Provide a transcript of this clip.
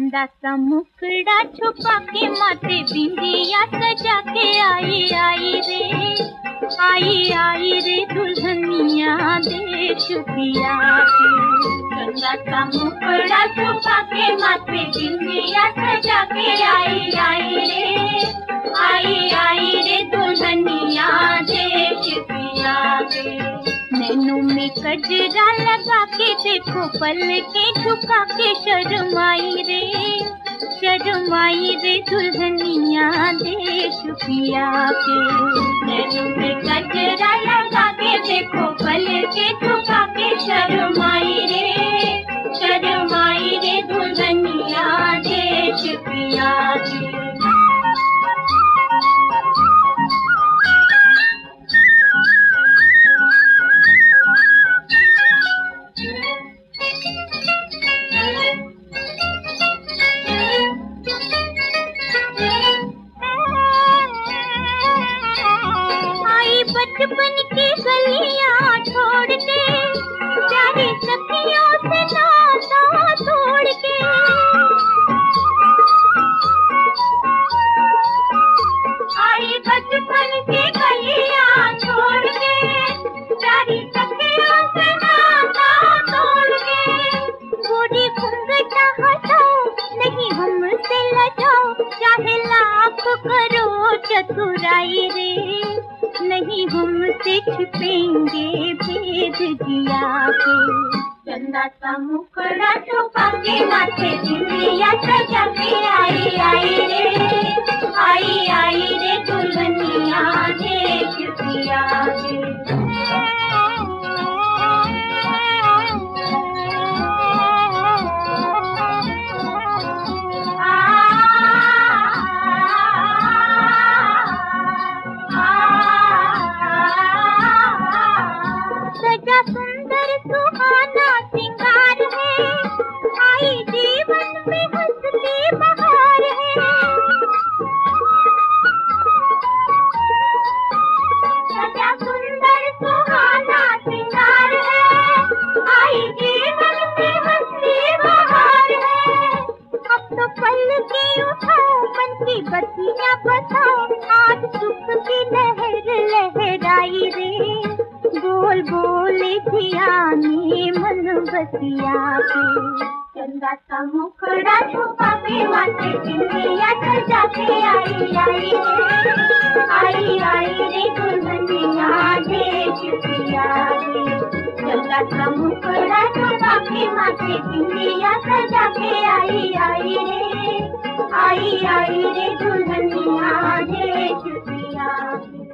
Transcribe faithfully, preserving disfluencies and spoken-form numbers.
चंदा सा मुखड़ा छुपा के माथे बिंदिया सजा के आई आई रे आई आई रे दुल्हनिया देख पिया के। चंदा सा मुखड़ा छुपा के माथे बिंदिया सजा के आई आई रे आई आई रे दुल्हनिया देख पिया के। नैनों में कजरा लगा के देखो पल के झुका के शर्माई रे शर्माई रे दुल्हनिया देख पिया के। नैनों में कजरा लगा के देखो पल के झुका के शर्माई रे शर्माई रे दुल्हनिया देख पिया के। बचपन की गलियां छोड़ के सारी सखियों से नाता तोड़ के आई बचपन की गलियां छोड़ के सारी सखियों से नाता तोड़ के। बूढ़ी घूंघटा हटाओ नहीं हमसे लजाओ चाहे लाख करो चतुराई रे नहीं हमसे छिपेंगे भेद जिया के। चंदा सा मुखड़ा छुपा के माथे बिंदिया सजा के आई आई रे आई आई रे दुल्हनिया देख पिया के। सजा सुंदर सुहाना सिंगार है आई जीवन में हंसती बहार है। सजा सुंदर सुहाना सिंगार है आई जीवन में हंसती बहार है। अब तो पल की उठाओ मन की बत्तियां बताओ आज सुख की लहर लहराई रे बोल बोले धियाने मन बसिया के। चंदा सा मुखड़ा छुपा के माथे बिंदिया सजा के आई आई रे आई आई रे दुल्हनिया देख पिया के। चंदा सा मुखड़ा छुपा के माथे बिंदिया सजा के आई आई रे आई आई रे दुल्हनिया देख पिया के।